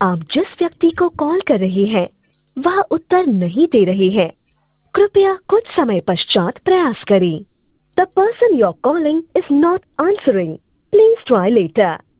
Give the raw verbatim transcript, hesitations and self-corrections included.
आप जिस व्यक्ति को कॉल कर रहे हैं वह उत्तर नहीं दे रहे हैं। कृपया कुछ समय पश्चात प्रयास करें। The person you are calling is not answering. Please try letter.